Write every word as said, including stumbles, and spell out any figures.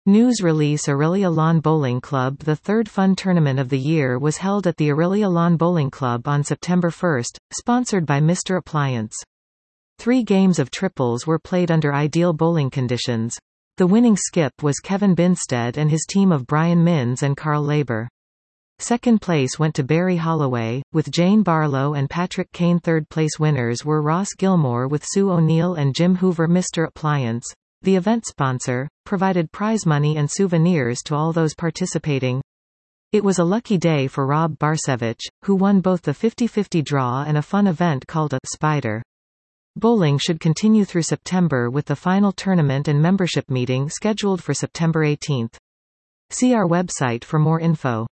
News release Orillia Lawn Bowling Club. The third fun tournament of the year was held at the Orillia Lawn Bowling Club on September first, sponsored by Mister Appliance. Three games of triples were played under ideal bowling conditions. The winning skip was Kevin Binstead and his team of Brian Minns and Carl Laber. Second place went to Barry Holloway, with Jane Barlow and Patrick Kane. Third place winners were Ross Gilmore with Sue O'Neill and Jim Hoover. Mister Appliance, the event sponsor, provided prize money and souvenirs to all those participating. It was a lucky day for Rob Barsevich, who won both the fifty fifty draw and a fun event called a Spider. Bowling should continue through September with the final tournament and membership meeting scheduled for September eighteenth. See our website for more info.